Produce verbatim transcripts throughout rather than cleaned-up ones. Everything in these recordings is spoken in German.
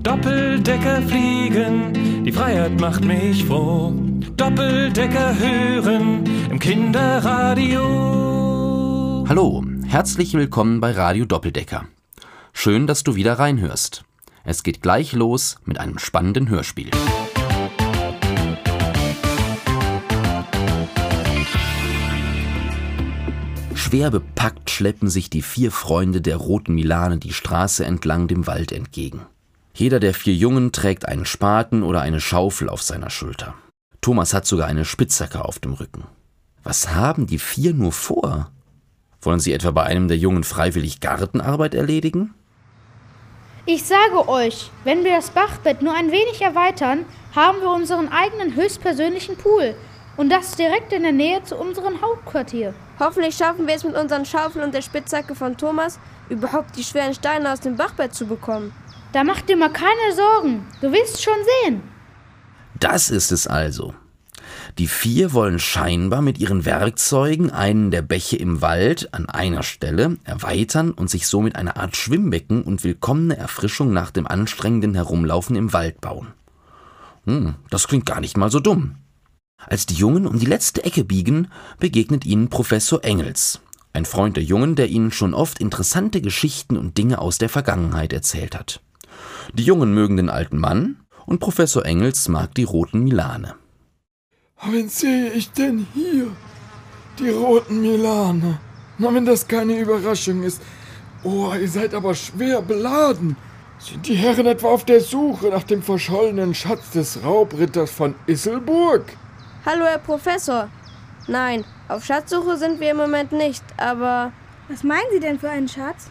Doppeldecker fliegen, die Freiheit macht mich froh. Doppeldecker hören im Kinderradio. Hallo, herzlich willkommen bei Radio Doppeldecker. Schön, dass du wieder reinhörst. Es geht gleich los mit einem spannenden Hörspiel. Schwer bepackt schleppen sich die vier Freunde der roten Milane die Straße entlang dem Wald entgegen. Jeder der vier Jungen trägt einen Spaten oder eine Schaufel auf seiner Schulter. Thomas hat sogar eine Spitzhacke auf dem Rücken. Was haben die vier nur vor? Wollen sie etwa bei einem der Jungen freiwillig Gartenarbeit erledigen? Ich sage euch, wenn wir das Bachbett nur ein wenig erweitern, haben wir unseren eigenen höchstpersönlichen Pool. Und das direkt in der Nähe zu unserem Hauptquartier. Hoffentlich schaffen wir es mit unseren Schaufeln und der Spitzhacke von Thomas, überhaupt die schweren Steine aus dem Bachbett zu bekommen. Da mach dir mal keine Sorgen, du wirst schon sehen. Das ist es also. Die vier wollen scheinbar mit ihren Werkzeugen einen der Bäche im Wald an einer Stelle erweitern und sich somit eine Art Schwimmbecken und willkommene Erfrischung nach dem anstrengenden Herumlaufen im Wald bauen. Hm, das klingt gar nicht mal so dumm. Als die Jungen um die letzte Ecke biegen, begegnet ihnen Professor Engels, ein Freund der Jungen, der ihnen schon oft interessante Geschichten und Dinge aus der Vergangenheit erzählt hat. Die Jungen mögen den alten Mann und Professor Engels mag die roten Milane. Wen sehe ich denn hier? Die roten Milane. Na, wenn das keine Überraschung ist. Oh, ihr seid aber schwer beladen. Sind die Herren etwa auf der Suche nach dem verschollenen Schatz des Raubritters von Isselburg? Hallo, Herr Professor. Nein, auf Schatzsuche sind wir im Moment nicht, aber... Was meinen Sie denn für einen Schatz?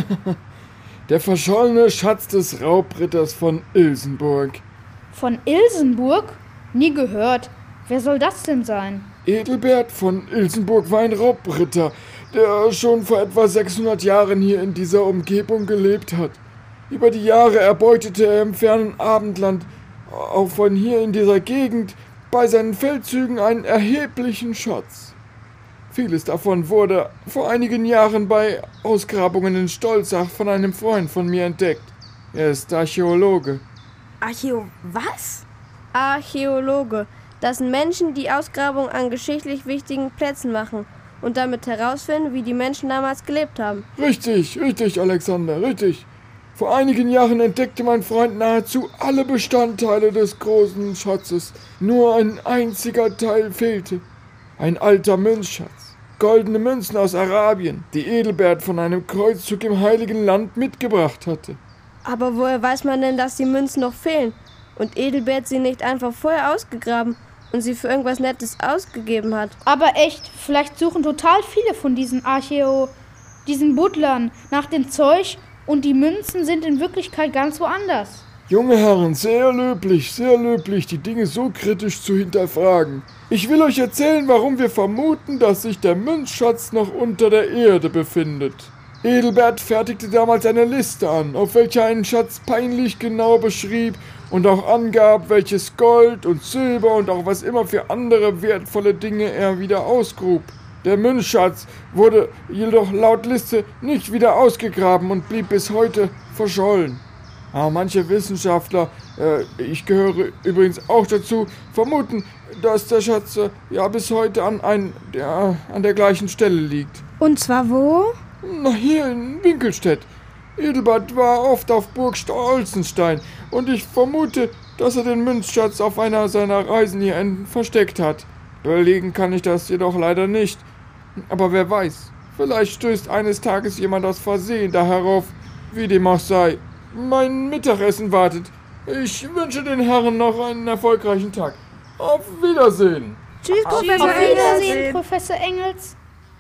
Der verschollene Schatz des Raubritters von Ilsenburg. Von Ilsenburg? Nie gehört. Wer soll das denn sein? Edelbert von Ilsenburg war ein Raubritter, der schon vor etwa sechshundert Jahren hier in dieser Umgebung gelebt hat. Über die Jahre erbeutete er im fernen Abendland, auch von hier in dieser Gegend, bei seinen Feldzügen einen erheblichen Schatz. Vieles davon wurde vor einigen Jahren bei Ausgrabungen in Stolzach von einem Freund von mir entdeckt. Er ist Archäologe. Archäo... was? Archäologe. Das sind Menschen, die Ausgrabungen an geschichtlich wichtigen Plätzen machen und damit herausfinden, wie die Menschen damals gelebt haben. Richtig, richtig, Alexander, richtig. Vor einigen Jahren entdeckte mein Freund nahezu alle Bestandteile des großen Schatzes. Nur ein einziger Teil fehlte. Ein alter Münzschatz. Goldene Münzen aus Arabien, die Edelbert von einem Kreuzzug im Heiligen Land mitgebracht hatte. Aber woher weiß man denn, dass die Münzen noch fehlen? Und Edelbert sie nicht einfach vorher ausgegraben und sie für irgendwas Nettes ausgegeben hat? Aber echt, vielleicht suchen total viele von diesen Archäo... diesen Buddlern nach dem Zeug und die Münzen sind in Wirklichkeit ganz woanders. Junge Herren, sehr löblich, sehr löblich, die Dinge so kritisch zu hinterfragen. Ich will euch erzählen, warum wir vermuten, dass sich der Münzschatz noch unter der Erde befindet. Edelbert fertigte damals eine Liste an, auf welcher einen Schatz peinlich genau beschrieb und auch angab, welches Gold und Silber und auch was immer für andere wertvolle Dinge er wieder ausgrub. Der Münzschatz wurde jedoch laut Liste nicht wieder ausgegraben und blieb bis heute verschollen. Aber manche Wissenschaftler, äh, ich gehöre übrigens auch dazu, vermuten, dass der Schatz äh, ja bis heute an, ein, der, an der gleichen Stelle liegt. Und zwar wo? Na, hier in Winkelstedt. Edelbert war oft auf Burg Stolzenstein und ich vermute, dass er den Münzschatz auf einer seiner Reisen hierhin versteckt hat. Belegen kann ich das jedoch leider nicht. Aber wer weiß, vielleicht stößt eines Tages jemand aus Versehen da herauf, wie dem auch sei. Mein Mittagessen wartet. Ich wünsche den Herren noch einen erfolgreichen Tag. Auf Wiedersehen. Tschüss, Professor Auf Wiedersehen, Professor Engels.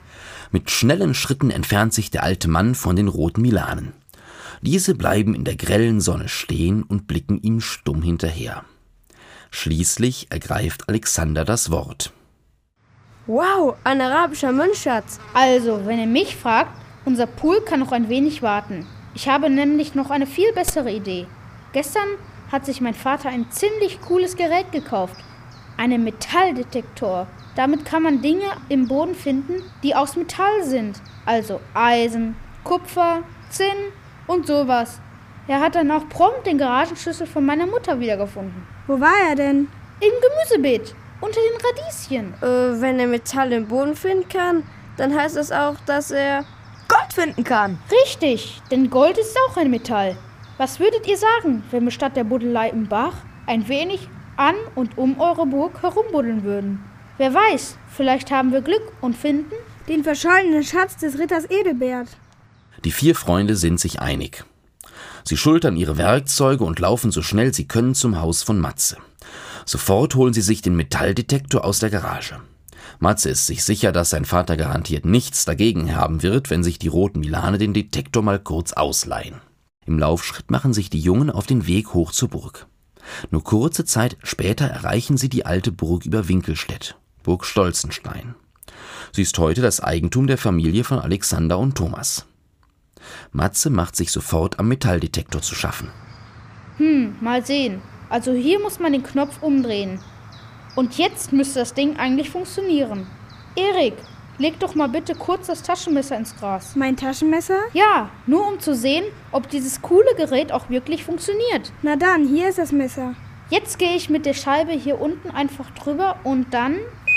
Mit schnellen Schritten entfernt sich der alte Mann von den roten Milanen. Diese bleiben in der grellen Sonne stehen und blicken ihm stumm hinterher. Schließlich ergreift Alexander das Wort. Wow, ein arabischer Münzschatz. Also, wenn ihr mich fragt, unser Pool kann noch ein wenig warten. Ich habe nämlich noch eine viel bessere Idee. Gestern hat sich mein Vater ein ziemlich cooles Gerät gekauft. Einen Metalldetektor. Damit kann man Dinge im Boden finden, die aus Metall sind. Also Eisen, Kupfer, Zinn und sowas. Er hat dann auch prompt den Garagenschlüssel von meiner Mutter wiedergefunden. Wo war er denn? Im Gemüsebeet, unter den Radieschen. Äh, wenn er Metall im Boden finden kann, dann heißt das auch, dass er... Gold finden kann. Richtig, denn Gold ist auch ein Metall. Was würdet ihr sagen, wenn wir statt der Buddelei im Bach ein wenig an und um eure Burg herumbuddeln würden? Wer weiß, vielleicht haben wir Glück und finden Den verschollenen Schatz des Ritters Edelbert. Die vier Freunde sind sich einig. Sie schultern ihre Werkzeuge und laufen so schnell sie können zum Haus von Matze. Sofort holen sie sich den Metalldetektor aus der Garage. Matze ist sich sicher, dass sein Vater garantiert nichts dagegen haben wird, wenn sich die roten Milane den Detektor mal kurz ausleihen. Im Laufschritt machen sich die Jungen auf den Weg hoch zur Burg. Nur kurze Zeit später erreichen sie die alte Burg über Winkelstedt, Burg Stolzenstein. Sie ist heute das Eigentum der Familie von Alexander und Thomas. Matze macht sich sofort am Metalldetektor zu schaffen. Hm, mal sehen. Also hier muss man den Knopf umdrehen. Und jetzt müsste das Ding eigentlich funktionieren. Erik, leg doch mal bitte kurz das Taschenmesser ins Gras. Mein Taschenmesser? Ja, nur um zu sehen, ob dieses coole Gerät auch wirklich funktioniert. Na dann, hier ist das Messer. Jetzt gehe ich mit der Scheibe hier unten einfach drüber und dann...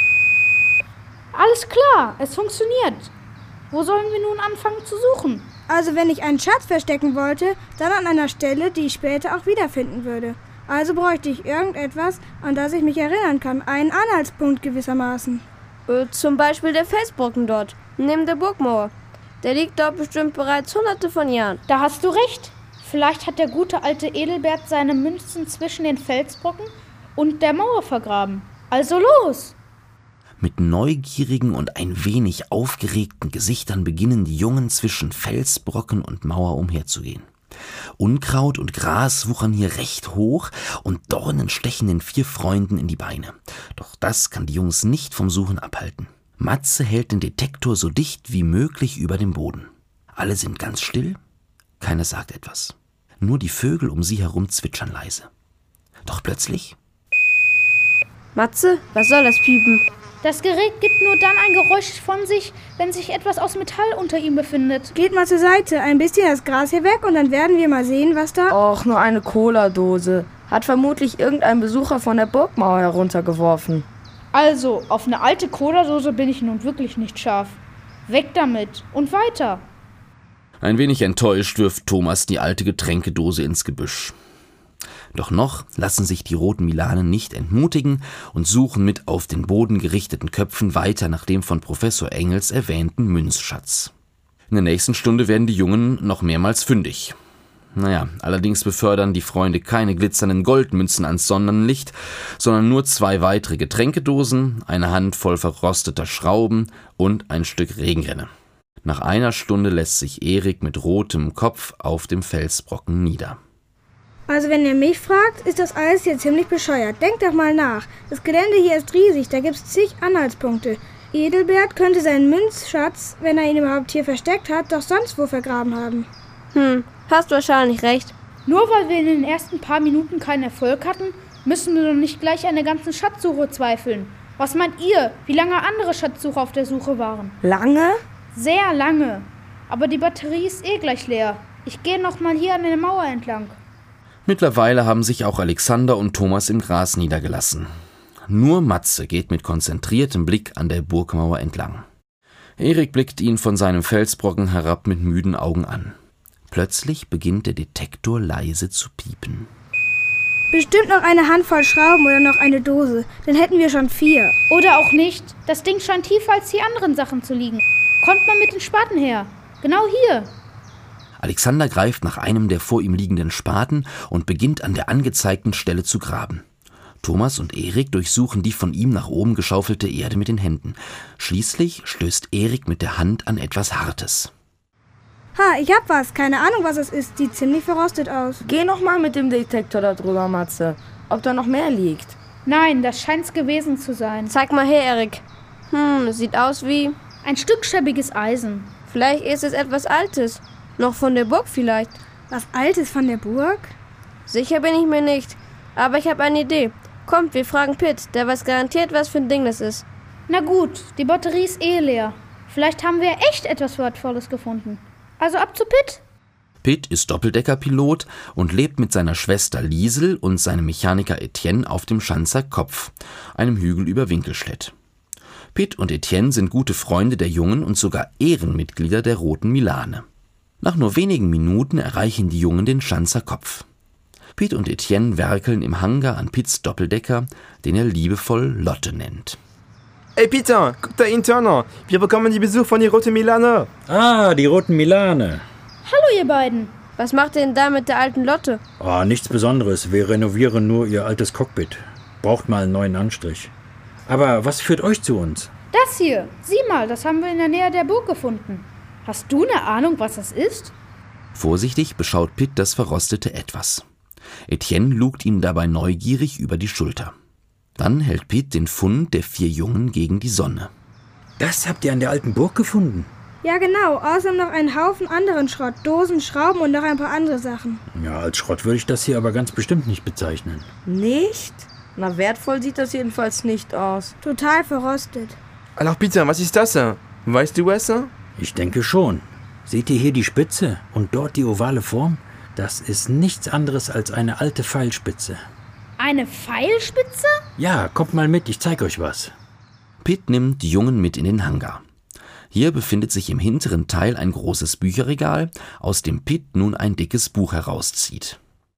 Alles klar, es funktioniert. Wo sollen wir nun anfangen zu suchen? Also wenn ich einen Schatz verstecken wollte, dann an einer Stelle, die ich später auch wiederfinden würde. Also bräuchte ich irgendetwas, an das ich mich erinnern kann. Einen Anhaltspunkt gewissermaßen. Äh, zum Beispiel der Felsbrocken dort, neben der Burgmauer. Der liegt dort bestimmt bereits hunderte von Jahren. Da hast du recht. Vielleicht hat der gute alte Edelbert seine Münzen zwischen den Felsbrocken und der Mauer vergraben. Also los! Mit neugierigen und ein wenig aufgeregten Gesichtern beginnen die Jungen zwischen Felsbrocken und Mauer umherzugehen. Unkraut und Gras wuchern hier recht hoch und Dornen stechen den vier Freunden in die Beine. Doch das kann die Jungs nicht vom Suchen abhalten. Matze hält den Detektor so dicht wie möglich über dem Boden. Alle sind ganz still, keiner sagt etwas. Nur die Vögel um sie herum zwitschern leise. Doch plötzlich... Matze, was soll das piepen? Das Gerät gibt nur dann ein Geräusch von sich, wenn sich etwas aus Metall unter ihm befindet. Geht mal zur Seite, ein bisschen das Gras hier weg und dann werden wir mal sehen, was da... Och, nur eine Cola-Dose. Hat vermutlich irgendein Besucher von der Burgmauer heruntergeworfen. Also, auf eine alte Cola-Dose bin ich nun wirklich nicht scharf. Weg damit und weiter. Ein wenig enttäuscht wirft Thomas die alte Getränkedose ins Gebüsch. Doch noch lassen sich die roten Milanen nicht entmutigen und suchen mit auf den Boden gerichteten Köpfen weiter nach dem von Professor Engels erwähnten Münzschatz. In der nächsten Stunde werden die Jungen noch mehrmals fündig. Naja, allerdings befördern die Freunde keine glitzernden Goldmünzen ans Sonnenlicht, sondern nur zwei weitere Getränkedosen, eine Handvoll verrosteter Schrauben und ein Stück Regenrinne. Nach einer Stunde lässt sich Erik mit rotem Kopf auf dem Felsbrocken nieder. Also wenn ihr mich fragt, ist das alles hier ziemlich bescheuert. Denkt doch mal nach. Das Gelände hier ist riesig, da gibt's zig Anhaltspunkte. Edelbert könnte seinen Münzschatz, wenn er ihn überhaupt hier versteckt hat, doch sonst wo vergraben haben. Hm, hast wahrscheinlich recht. Nur weil wir in den ersten paar Minuten keinen Erfolg hatten, müssen wir doch nicht gleich an der ganzen Schatzsuche zweifeln. Was meint ihr, wie lange andere Schatzsucher auf der Suche waren? Lange? Sehr lange. Aber die Batterie ist eh gleich leer. Ich gehe noch mal hier an der Mauer entlang. Mittlerweile haben sich auch Alexander und Thomas im Gras niedergelassen. Nur Matze geht mit konzentriertem Blick an der Burgmauer entlang. Erik blickt ihn von seinem Felsbrocken herab mit müden Augen an. Plötzlich beginnt der Detektor leise zu piepen. Bestimmt noch eine Handvoll Schrauben oder noch eine Dose. Dann hätten wir schon vier. Oder auch nicht. Das Ding scheint tiefer als die anderen Sachen zu liegen. Kommt mal mit den Spaten her. Genau hier. Alexander greift nach einem der vor ihm liegenden Spaten und beginnt an der angezeigten Stelle zu graben. Thomas und Erik durchsuchen die von ihm nach oben geschaufelte Erde mit den Händen. Schließlich stößt Erik mit der Hand an etwas Hartes. Ha, ich hab was. Keine Ahnung, was es ist. Sieht ziemlich verrostet aus. Geh noch mal mit dem Detektor da drüber, Matze. Ob da noch mehr liegt. Nein, das scheint's gewesen zu sein. Zeig mal her, Erik. Hm, sieht aus wie... Ein Stück schäbiges Eisen. Vielleicht ist es etwas Altes. Noch von der Burg vielleicht. Was Altes von der Burg? Sicher bin ich mir nicht. Aber ich habe eine Idee. Kommt, wir fragen Pitt. Der weiß garantiert, was für ein Ding das ist. Na gut, die Batterie ist eh leer. Vielleicht haben wir echt etwas Wertvolles gefunden. Also ab zu Pitt. Pitt ist Doppeldeckerpilot und lebt mit seiner Schwester Liesel und seinem Mechaniker Etienne auf dem Schanzer Kopf, einem Hügel über Winkelstedt. Pitt und Etienne sind gute Freunde der Jungen und sogar Ehrenmitglieder der Roten Milane. Nach nur wenigen Minuten erreichen die Jungen den Schanzer Kopf. Pitt und Etienne werkeln im Hangar an Pitts Doppeldecker, den er liebevoll Lotte nennt. Hey Peter, guck da interner. Wir bekommen die Besuch von die Roten Milane. Ah, die Roten Milane. Hallo ihr beiden. Was macht ihr denn da mit der alten Lotte? Ah, nichts Besonderes. Wir renovieren nur ihr altes Cockpit. Braucht mal einen neuen Anstrich. Aber was führt euch zu uns? Das hier. Sieh mal, das haben wir in der Nähe der Burg gefunden. Hast du eine Ahnung, was das ist? Vorsichtig beschaut Pitt das verrostete Etwas. Etienne lugt ihm dabei neugierig über die Schulter. Dann hält Pitt den Fund der vier Jungen gegen die Sonne. Das habt ihr an der alten Burg gefunden? Ja, genau. Außerdem noch einen Haufen anderen Schrott. Dosen, Schrauben und noch ein paar andere Sachen. Ja, als Schrott würde ich das hier aber ganz bestimmt nicht bezeichnen. Nicht? Na, wertvoll sieht das jedenfalls nicht aus. Total verrostet. Alors Peter, was ist das? Weißt du es? Ich denke schon. Seht ihr hier die Spitze und dort die ovale Form? Das ist nichts anderes als eine alte Pfeilspitze. Eine Pfeilspitze? Ja, kommt mal mit, ich zeig euch was. Pitt nimmt die Jungen mit in den Hangar. Hier befindet sich im hinteren Teil ein großes Bücherregal, aus dem Pitt nun ein dickes Buch herauszieht.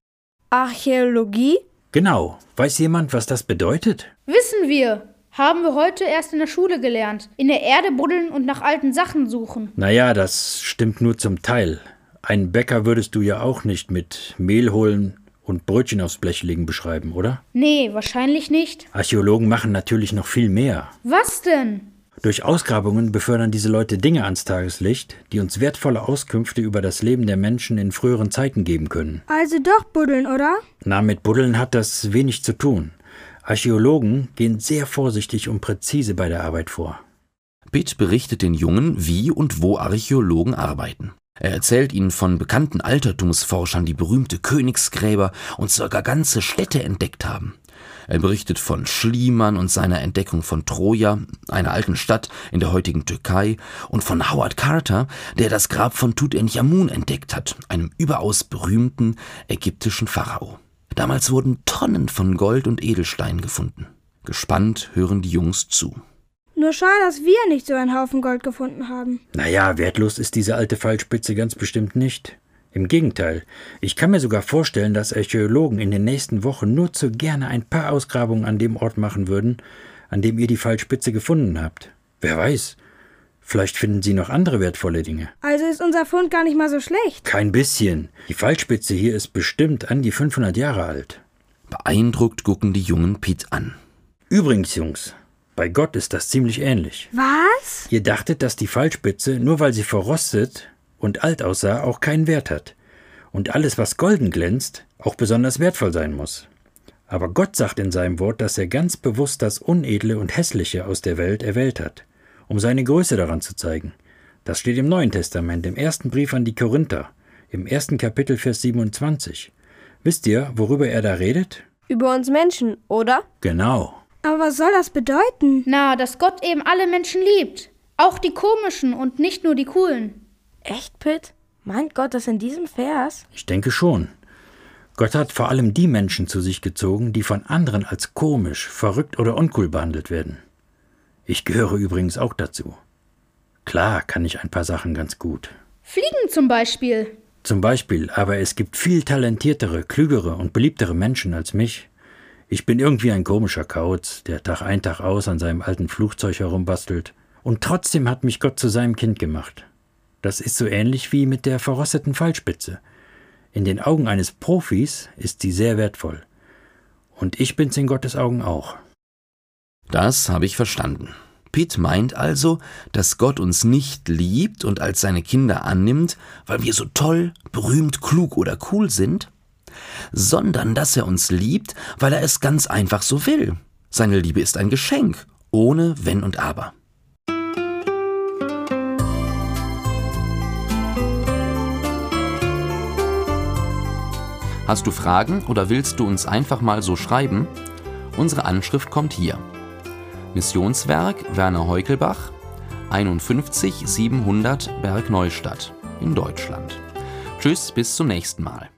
Archäologie? Genau. Weiß jemand, was das bedeutet? Wissen wir. Haben wir heute erst in der Schule gelernt. In der Erde buddeln und nach alten Sachen suchen. Naja, das stimmt nur zum Teil. Einen Bäcker würdest du ja auch nicht mit Mehl holen und Brötchen aufs Blech legen beschreiben, oder? Nee, wahrscheinlich nicht. Archäologen machen natürlich noch viel mehr. Was denn? Durch Ausgrabungen befördern diese Leute Dinge ans Tageslicht, die uns wertvolle Auskünfte über das Leben der Menschen in früheren Zeiten geben können. Also doch buddeln, oder? Na, mit Buddeln hat das wenig zu tun. Archäologen gehen sehr vorsichtig und präzise bei der Arbeit vor. Pitt berichtet den Jungen, wie und wo Archäologen arbeiten. Er erzählt ihnen von bekannten Altertumsforschern, die berühmte Königsgräber und sogar ganze Städte entdeckt haben. Er berichtet von Schliemann und seiner Entdeckung von Troja, einer alten Stadt in der heutigen Türkei, und von Howard Carter, der das Grab von Tutanchamun entdeckt hat, einem überaus berühmten ägyptischen Pharao. Damals wurden Tonnen von Gold und Edelsteinen gefunden. Gespannt hören die Jungs zu. Nur schade, dass wir nicht so einen Haufen Gold gefunden haben. Naja, wertlos ist diese alte Pfeilspitze ganz bestimmt nicht. Im Gegenteil, ich kann mir sogar vorstellen, dass Archäologen in den nächsten Wochen nur zu gerne ein paar Ausgrabungen an dem Ort machen würden, an dem ihr die Pfeilspitze gefunden habt. Wer weiß, vielleicht finden sie noch andere wertvolle Dinge. Also ist unser Fund gar nicht mal so schlecht. Kein bisschen. Die Pfeilspitze hier ist bestimmt an die fünfhundert Jahre alt. Beeindruckt gucken die Jungen Pitt an. Übrigens, Jungs, bei Gott ist das ziemlich ähnlich. Was? Ihr dachtet, dass die Pfeilspitze, nur weil sie verrostet und alt aussah, auch keinen Wert hat. Und alles, was golden glänzt, auch besonders wertvoll sein muss. Aber Gott sagt in seinem Wort, dass er ganz bewusst das Unedle und Hässliche aus der Welt erwählt hat, um seine Größe daran zu zeigen. Das steht im Neuen Testament, im ersten Brief an die Korinther, im ersten Kapitel, Vers siebenundzwanzig. Wisst ihr, worüber er da redet? Über uns Menschen, oder? Genau. Aber was soll das bedeuten? Na, dass Gott eben alle Menschen liebt. Auch die komischen und nicht nur die coolen. Echt, Pitt? Meint Gott das in diesem Vers? Ich denke schon. Gott hat vor allem die Menschen zu sich gezogen, die von anderen als komisch, verrückt oder uncool behandelt werden. Ich gehöre übrigens auch dazu. Klar kann ich ein paar Sachen ganz gut. Fliegen zum Beispiel. Zum Beispiel, aber es gibt viel talentiertere, klügere und beliebtere Menschen als mich. Ich bin irgendwie ein komischer Kauz, der Tag ein, Tag aus an seinem alten Flugzeug herumbastelt. Und trotzdem hat mich Gott zu seinem Kind gemacht. Das ist so ähnlich wie mit der verrosteten Pfeilspitze. In den Augen eines Profis ist sie sehr wertvoll. Und ich bin's in Gottes Augen auch. Das habe ich verstanden. Pitt meint also, dass Gott uns nicht liebt und als seine Kinder annimmt, weil wir so toll, berühmt, klug oder cool sind, sondern dass er uns liebt, weil er es ganz einfach so will. Seine Liebe ist ein Geschenk, ohne Wenn und Aber. Hast du Fragen oder willst du uns einfach mal so schreiben? Unsere Anschrift kommt hier. Missionswerk Werner Heukelbach, einundfünfzig siebenhundert Bergneustadt in Deutschland. Tschüss, bis zum nächsten Mal.